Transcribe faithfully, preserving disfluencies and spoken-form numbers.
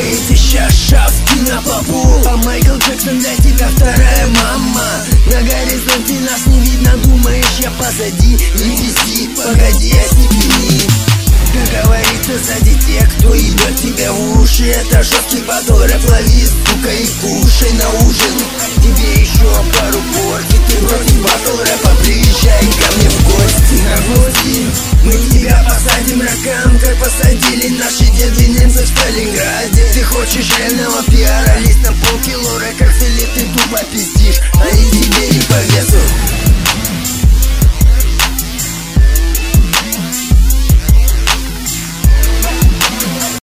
ты сейчас шапки на попу, а Майкл Джексон для тебя вторая мама. На горизонте нас не видно, думаешь, я позади. Не виси, погоди, остепени. Как говорится, сзади те, кто идет тебе в уши. Это жесткий батл, рэп лови, сука, и кушай на ужин. Тебе еще пару порки, ты против батл рэпа, приезжай ко мне в гости. На гости мы тебя посадим ракам, как посадили наши деды немцев в Сталинграде. Ты